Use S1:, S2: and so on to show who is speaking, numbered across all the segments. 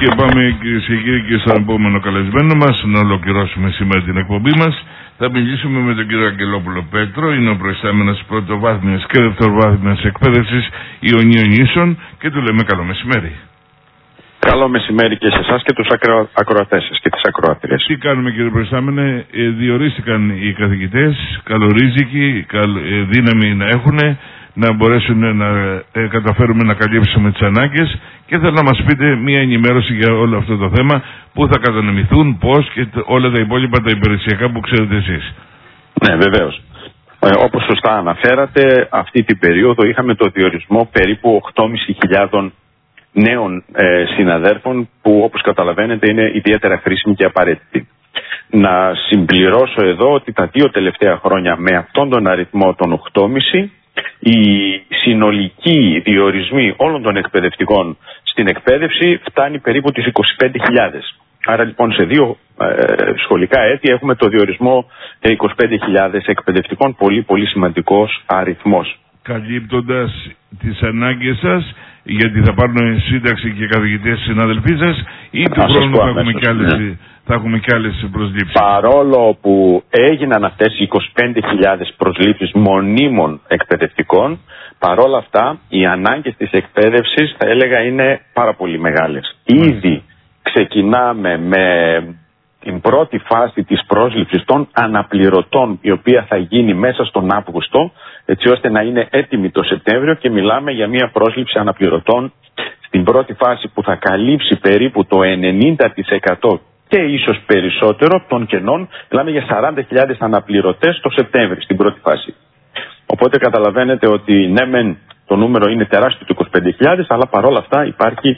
S1: Και πάμε, κυρίες και κύριοι, και στον επόμενο καλεσμένο μας, να ολοκληρώσουμε σήμερα την εκπομπή μας. Θα μιλήσουμε με τον κύριο Αγγελόπουλο Πέτρο, είναι ο προϊστάμενος πρωτοβάθμιας και δευτεροβάθμιας εκπαίδευσης Ιωνίων Νήσων και του λέμε καλό μεσημέρι.
S2: Καλό μεσημέρι και σε εσάς και τους ακροατές σας και τις ακροατρίες.
S1: Τι κάνουμε, κύριε προϊστάμενε? Διορίστηκαν οι καθηγητές, καλορίζικοι, δύναμη να έχουν, να μπορέσουν να καταφέρουμε να καλύψουμε τις ανάγκες, και θέλω να μας πείτε μία ενημέρωση για όλο αυτό το θέμα, πού θα κατανεμηθούν, πώς και όλα τα υπόλοιπα τα υπηρεσιακά που ξέρετε εσείς.
S2: Ναι, βεβαίως. Όπως σωστά αναφέρατε, αυτή την περίοδο είχαμε το διορισμό περίπου 8.500 νέων συναδέρφων που, όπως καταλαβαίνετε, είναι ιδιαίτερα χρήσιμοι και απαραίτητοι. Να συμπληρώσω εδώ ότι τα 2 τελευταία χρόνια με αυτόν τον αριθμό των 8.500 οι συνολικοί διορισμοί όλων των εκπαιδευτικών στην εκπαίδευση φτάνει περίπου τις 25.000. Άρα λοιπόν σε 2 σχολικά έτη έχουμε το διορισμό 25.000 εκπαιδευτικών, πολύ σημαντικός αριθμός.
S1: Καλύπτοντας τις ανάγκες σας, γιατί θα πάρουν σύνταξη και καθηγητές συναδελφοί σας, ή του χρόνου θα έχουμε και άλλες προσλήψεις?
S2: Παρόλο που έγιναν αυτές οι 25.000 προσλήψεις μονίμων εκπαιδευτικών, παρόλα αυτά οι ανάγκες της εκπαίδευσης θα έλεγα είναι πάρα πολύ μεγάλες. Ήδη ξεκινάμε με την πρώτη φάση της πρόσληψης των αναπληρωτών, η οποία θα γίνει μέσα στον Αύγουστο, έτσι ώστε να είναι έτοιμη το Σεπτέμβριο, και μιλάμε για μια πρόσληψη αναπληρωτών στην πρώτη φάση που θα καλύψει περίπου το 90% και ίσως περισσότερο των κενών. Μιλάμε για 40.000 αναπληρωτές το Σεπτέμβριο στην πρώτη φάση. Οπότε καταλαβαίνετε ότι ναι μεν το νούμερο είναι τεράστιο του 25.000, αλλά παρόλα αυτά υπάρχει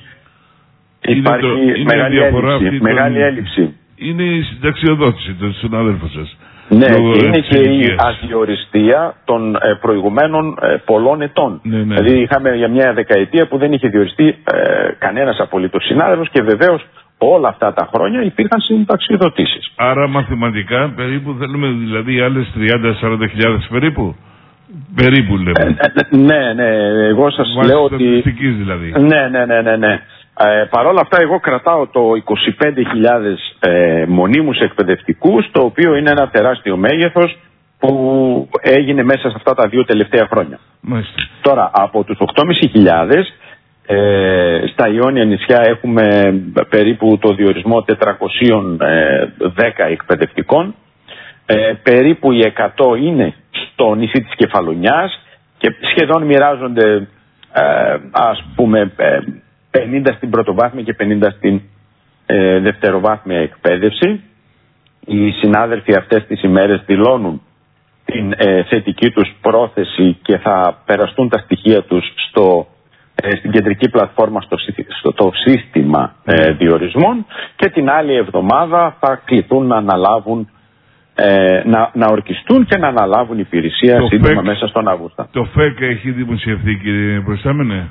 S2: μεγάλη έλλειψη.
S1: Είναι η συνταξιοδότηση των συναδέλφων σας.
S2: Ναι, και είναι και η αδιοριστία των προηγουμένων πολλών ετών.
S1: Ναι.
S2: Δηλαδή είχαμε για μια δεκαετία που δεν είχε διοριστεί κανένας απολύτως συνάδελφος, και βεβαίως όλα αυτά τα χρόνια υπήρχαν συνταξιοδοτήσεις.
S1: Άρα μαθηματικά περίπου θέλουμε δηλαδή άλλες 30-40.000 περίπου. Περίπου λέμε.
S2: Ναι, εγώ σας λέω ότι...
S1: δηλαδή.
S2: Ναι. Παρ' όλα αυτά εγώ κρατάω το 25.000 μονίμους εκπαιδευτικούς, το οποίο είναι ένα τεράστιο μέγεθος που έγινε μέσα σε αυτά τα 2 τελευταία χρόνια.
S1: Μάλιστα.
S2: Τώρα από τους 8.500 στα Ιόνια νησιά έχουμε περίπου το διορισμό 410 εκπαιδευτικών. Περίπου οι 100 είναι στο νησί της Κεφαλονιάς και σχεδόν μοιράζονται ας πούμε 50 στην πρωτοβάθμια και 50 στην δευτεροβάθμια εκπαίδευση. Οι συνάδελφοι αυτές τις ημέρες δηλώνουν την θετική τους πρόθεση και θα περαστούν τα στοιχεία τους στην κεντρική πλατφόρμα στο σύστημα διορισμών, και την άλλη εβδομάδα θα κληθούν να αναλάβουν να ορκιστούν και να αναλάβουν υπηρεσία σύντομα μέσα στον Αύγουστο.
S1: Το ΦΕΚ έχει δημοσιευθεί, κύριε προϊστάμενε?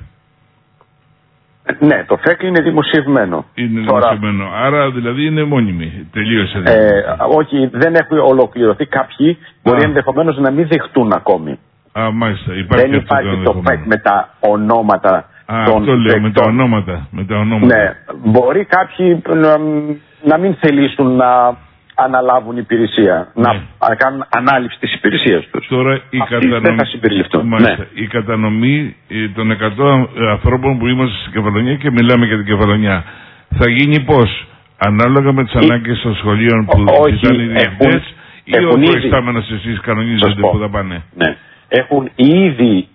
S2: Ναι, το ΦΕΚ είναι δημοσιευμένο.
S1: Δημοσιευμένο, άρα δηλαδή είναι μόνιμη. Τελείωσε.
S2: Όχι, δεν έχουν ολοκληρωθεί. Κάποιοι μπορεί ενδεχομένως να μην δεχτούν ακόμη.
S1: Μάλιστα.
S2: Δεν υπάρχει το ΦΕΚ με τα ονόματα των
S1: αυτό λέω, με τα ονόματα.
S2: Ναι, μπορεί κάποιοι να μην θελήσουν να αναλάβουν υπηρεσία, να κάνουν ανάληψη της υπηρεσίας τους.
S1: Τώρα
S2: δεν θα συμπεριληφθούν.
S1: Η κατανομή των 100 ανθρώπων που είμαστε στην Κεφαλονιά, και μιλάμε για την Κεφαλονιά, θα γίνει πώς? Ανάλογα με τις ανάγκες των σχολείων που ζητάνε οι διευθυντές, ή ο προϊστάμενος εσείς κανονίζετε που θα πάνε?
S2: Ναι. Έχουν ήδη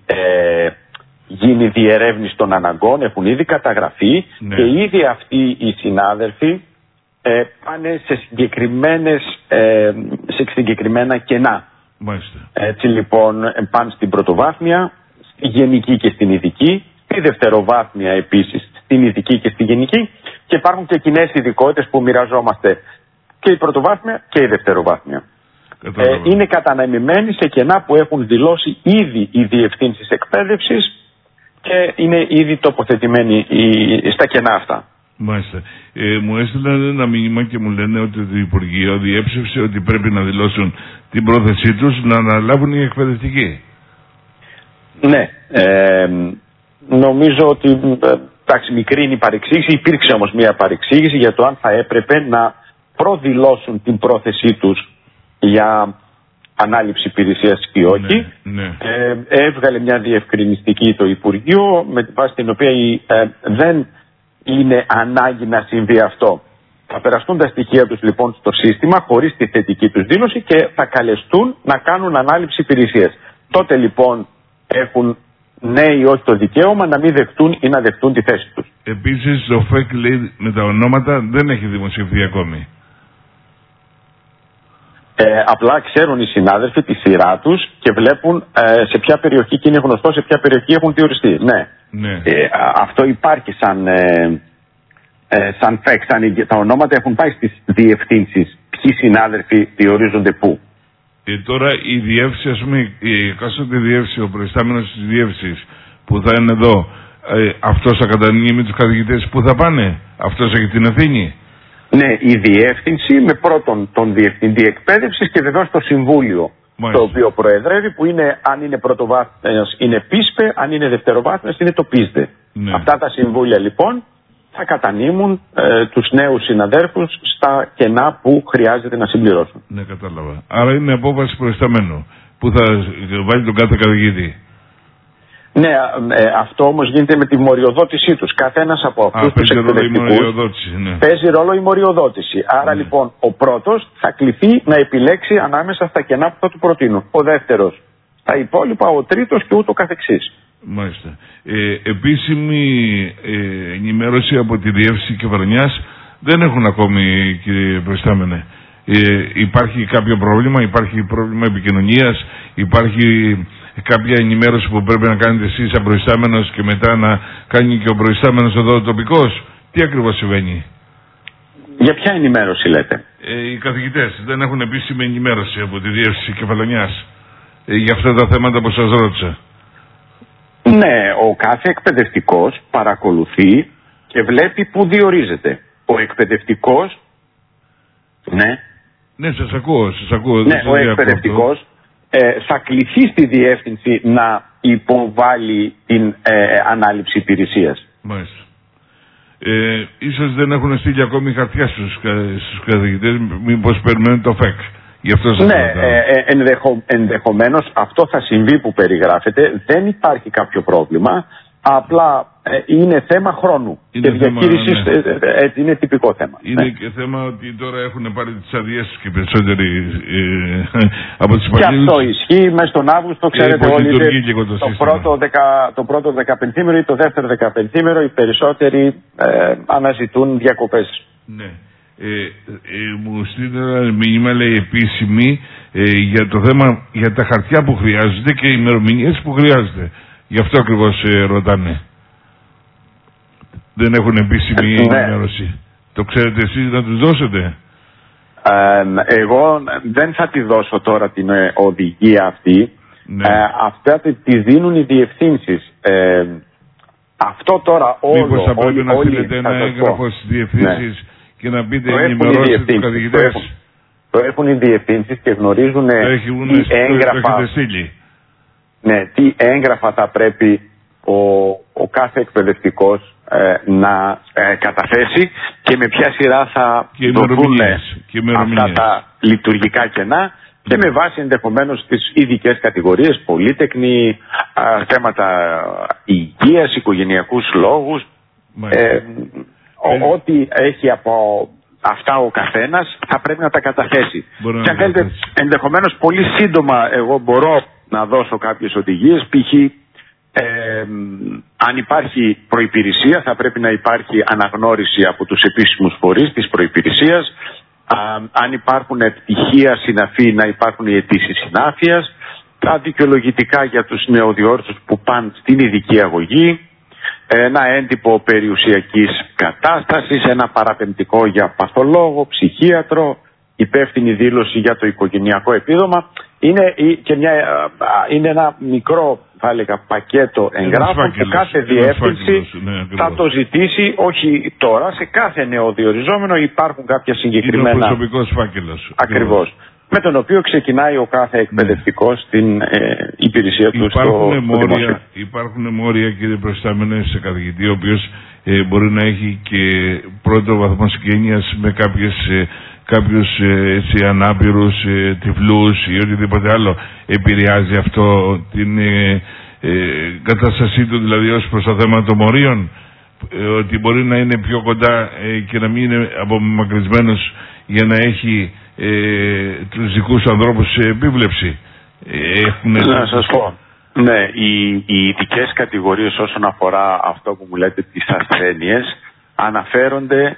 S2: γίνει διερεύνηση των αναγκών, έχουν ήδη καταγραφεί, και ήδη αυτοί οι συνάδελφοι πάνε σε συγκεκριμένα κενά.
S1: Μάλιστα.
S2: Έτσι λοιπόν πάνε στην πρωτοβάθμια, στη γενική και στην ειδική, στη δευτεροβάθμια επίσης, στην ειδική και στη γενική, και υπάρχουν και κοινές ειδικότητες που μοιραζόμαστε και η πρωτοβάθμια και η δευτεροβάθμια. Είναι καταναμημένοι σε κενά που έχουν δηλώσει ήδη οι διευθύνσεις εκπαίδευσης και είναι ήδη τοποθετημένοι στα κενά αυτά.
S1: Μάλιστα. Μου έστειλαν ένα μήνυμα και μου λένε ότι το Υπουργείο διέψευσε ότι πρέπει να δηλώσουν την πρόθεσή τους να αναλάβουν οι εκπαιδευτικοί.
S2: Ναι. Νομίζω ότι εντάξει, μικρή είναι η παρεξήγηση, υπήρξε όμως μια παρεξήγηση για το αν θα έπρεπε να προδηλώσουν την πρόθεσή τους για ανάληψη υπηρεσίας ή όχι.
S1: Ναι.
S2: Έβγαλε μια διευκρινιστική το Υπουργείο, με τη βάση την οποία δεν είναι ανάγκη να συμβεί αυτό. Θα περαστούν τα στοιχεία τους λοιπόν στο σύστημα χωρίς τη θετική τους δήλωση και θα καλεστούν να κάνουν ανάληψη υπηρεσίας. Τότε λοιπόν έχουν ναι ή όχι το δικαίωμα να μην δεχτούν ή να δεχτούν τη θέση τους.
S1: Επίσης το ΦΕΚ λέει με τα ονόματα δεν έχει δημοσιευθεί ακόμη.
S2: Απλά ξέρουν οι συνάδελφοι τη σειρά τους και βλέπουν σε ποια περιοχή, και είναι γνωστό σε ποια περιοχή έχουν διοριστεί. Ναι. Αυτό υπάρχει σαν ΦΕΚ, τα ονόματα έχουν πάει στις διευθύνσεις. Ποιοι συνάδελφοι διορίζονται πού.
S1: Τώρα η διεύθυνση, ας πούμε, η εκάστοτε διεύθυνση, ο προϊστάμενος της διεύθυνσης που θα είναι εδώ, αυτός θα κατανοεί με τους καθηγητές που θα πάνε. Αυτός έχει την ευθύνη.
S2: Ναι, η διεύθυνση με πρώτον τον διευθυντή εκπαίδευσης και βεβαίως το συμβούλιο. Μάλιστα. Το οποίο προεδρεύει, που είναι, αν είναι πρωτοβάθμιας είναι ΠΙΣΠΕ, αν είναι δευτεροβάθμιας είναι το ΠΙΣΔΕ. Ναι. Αυτά τα συμβούλια λοιπόν θα κατανείμουν τους νέους συναδέρφους στα κενά που χρειάζεται να συμπληρώσουν.
S1: Ναι, κατάλαβα. Άρα είναι απόφαση προϊσταμένου που θα βάλει τον κάθε καθηγητή.
S2: Ναι, αυτό όμως γίνεται με τη μοριοδότησή τους. Καθένας από αυτούς τους εκπαιδευτικούς παίζει ρόλο η μοριοδότηση. Άρα λοιπόν ο πρώτος θα κληθεί να επιλέξει ανάμεσα στα κενά που θα του προτείνουν. Ο δεύτερος τα υπόλοιπα, ο τρίτος και ούτω καθεξής.
S1: Μάλιστα. Επίσημη ενημέρωση από τη Διεύθυνση Κεφαλονιάς δεν έχουν ακόμη, κύριε Προϊστάμενε. Υπάρχει κάποιο πρόβλημα, υπάρχει πρόβλημα επικοινωνίας, υπάρχει κάποια ενημέρωση που πρέπει να κάνετε εσείς σαν προϊστάμενος και μετά να κάνει και ο προϊστάμενος εδώ τοπικός. Τι ακριβώς συμβαίνει?
S2: Για ποια ενημέρωση λέτε?
S1: Οι καθηγητές δεν έχουν επίσημη ενημέρωση από τη Διεύθυνση Κεφαλονιάς για αυτά τα θέματα που σας ρώτησα.
S2: Ναι, ο κάθε εκπαιδευτικός παρακολουθεί και βλέπει πού διορίζεται. Ο εκπαιδευτικός,
S1: Ναι, σας ακούω.
S2: Ναι, ο εκπαιδευτικός θα κληθεί στη διεύθυνση να υποβάλει την ανάληψη υπηρεσίας.
S1: Μάλιστα. Ίσως δεν έχουν στείλει ακόμη χαρτιά στους καθηγητές, μήπως περιμένουν το ΦΕΚ. Γι' αυτό σας
S2: ενδεχομένως αυτό θα συμβεί που περιγράφεται. Δεν υπάρχει κάποιο πρόβλημα. Απλά είναι θέμα χρόνου.
S1: Είναι
S2: και διαχείρισης είναι τυπικό θέμα.
S1: Είναι και θέμα ότι τώρα έχουν πάρει τις αδειές τους και περισσότεροι από τις υπαλλήλους.
S2: Και αυτό ισχύει μέσα στον Αύγουστο, ξέρετε όλοι. Το πρώτο 15ημερο ή το δεύτερο 15ημερο οι περισσότεροι αναζητούν διακοπές.
S1: Ναι. Μου στείλει ένα μήνυμα, λέει, επίσημη για το θέμα, για τα χαρτιά που χρειάζονται και οι ημερομηνίες που χρειάζονται. Γι' αυτό ακριβώς ρωτάνε. Δεν έχουν επίσημη ενημέρωση. Το ξέρετε εσείς να τους δώσετε?
S2: Εγώ δεν θα τη δώσω τώρα την οδηγία αυτή. Ναι. Αυτά τη δίνουν οι διευθύνσεις. Αυτό τώρα όλο...
S1: Μήπως θα πρέπει να στείλετε ένα έγγραφο στις διευθύνσεις και να πείτε ενημερώσεις τους καθηγητές?
S2: Το έχουν οι διευθύνσεις και γνωρίζουν τι έγγραφα... τι έγγραφα θα πρέπει ο κάθε εκπαιδευτικός να καταθέσει και με ποια σειρά θα δοθούν αυτά τα λειτουργικά κενά και με βάση ενδεχομένως τις ειδικές κατηγορίες, πολύτεκνη, θέματα υγείας, οικογενειακούς λόγους, ό,τι έχει από αυτά ο καθένας θα πρέπει να τα καταθέσει. Και αν θέλετε, ενδεχομένως πολύ σύντομα εγώ μπορώ να δώσω κάποιες οδηγίες, π.χ. αν υπάρχει προϋπηρεσία θα πρέπει να υπάρχει αναγνώριση από τους επίσημους φορείς της προϋπηρεσίας, αν υπάρχουν πτυχία συναφή να υπάρχουν οι αιτήσεις συνάφειας, τα δικαιολογητικά για τους νεοδιόρθους που πάνε στην ειδική αγωγή, ένα έντυπο περιουσιακής κατάστασης, ένα παραπεμπτικό για παθολόγο, ψυχίατρο, υπεύθυνη δήλωση για το οικογενειακό επίδομα. Είναι ένα μικρό, θα έλεγα, πακέτο εγγράφων που κάθε διεύθυνση θα το ζητήσει, όχι τώρα, σε κάθε νεοδιοριζόμενο υπάρχουν κάποια συγκεκριμένα...
S1: Είναι ο προσωπικός φάκελος.
S2: Ακριβώς. Με τον οποίο ξεκινάει ο κάθε εκπαιδευτικός στην υπηρεσία του στο δημόσιο.
S1: Υπάρχουν μόρια, κύριε Προϊστάμενε, σε καθηγητή, ο οποίος μπορεί να έχει και πρώτο βαθμό συγγένειας με κάποιους ανάπηρους, τυφλούς ή οτιδήποτε άλλο. Επηρεάζει αυτό την κατάστασή του, δηλαδή ως προς το θέμα των μορίων, ότι μπορεί να είναι πιο κοντά και να μην είναι απομακρυσμένος για να έχει τους δικούς ανθρώπους σε επίβλεψη.
S2: Να σας πω. Ναι, οι ειδικές κατηγορίες όσον αφορά αυτό που μου λέτε, τις ασθένειες, αναφέρονται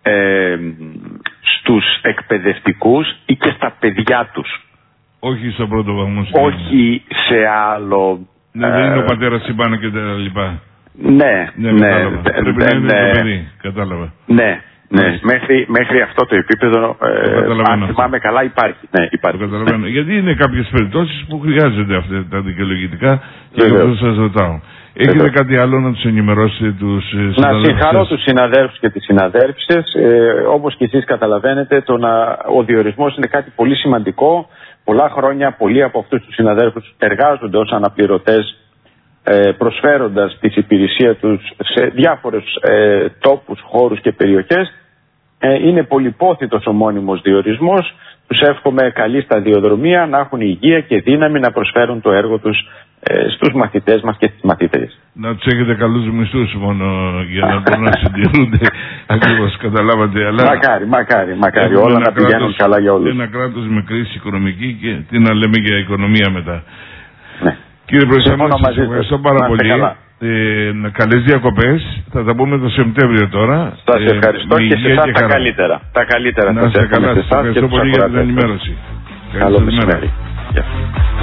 S2: στους εκπαιδευτικούς ή και στα παιδιά τους.
S1: Όχι στο πρώτο βαθμό.
S2: Όχι σε άλλο...
S1: Ναι, δεν είναι ο πατέρας συμπάνω και τα λοιπά.
S2: Ναι,
S1: κατάλαβα. Πρέπει να είναι το παιδί, κατάλαβα.
S2: Ναι. Μέχρι αυτό το επίπεδο, αν θυμάμαι καλά, υπάρχει. Ναι, υπάρχει.
S1: Το καταλαβαίνω. Γιατί είναι κάποιες περιπτώσεις που χρειάζονται αυτά τα δικαιολογητικά και γι' αυτό σας ρωτάω. Έχετε κάτι άλλο να τους ενημερώσετε τους συναδέλφους?
S2: Να συγχαρώ τους συναδέλφους και τις συναδέλφισες. Όπως και εσείς καταλαβαίνετε, ο διορισμός είναι κάτι πολύ σημαντικό. Πολλά χρόνια πολλοί από αυτούς τους συναδέλφους εργάζονται ως αναπληρωτές, προσφέροντας τη υπηρεσία τους σε διάφορους τόπους, χώρους και περιοχές. Είναι πολυπόθητος ο μόνιμος διορισμός. Τους εύχομαι καλή σταδιοδρομία, να έχουν υγεία και δύναμη να προσφέρουν το έργο τους στους μαθητές μας και στις μαθήτριες.
S1: Να τους έχετε καλούς μισθούς μόνο για να μπορούν να συντηρούνται. Ακριβώς, καταλάβατε. Αλλά
S2: μακάρι. Όλα να πηγαίνουν καλά για όλους.
S1: Ένα κράτος με κρίση οικονομική και τι να λέμε για οικονομία μετά.
S2: Ναι.
S1: Κύριε Πρόεδρε, σας ευχαριστώ πάρα πολύ. Καλές διακοπές. Θα τα πούμε το Σεπτέμβριο τώρα.
S2: Σας ευχαριστώ και σε εσάς τα καλύτερα. Τα καλύτερα
S1: να
S2: σας
S1: εύχομαι σε εσάς. Ευχαριστώ πολύ για την ενημέρωση.
S2: Καλό μεσημέρι.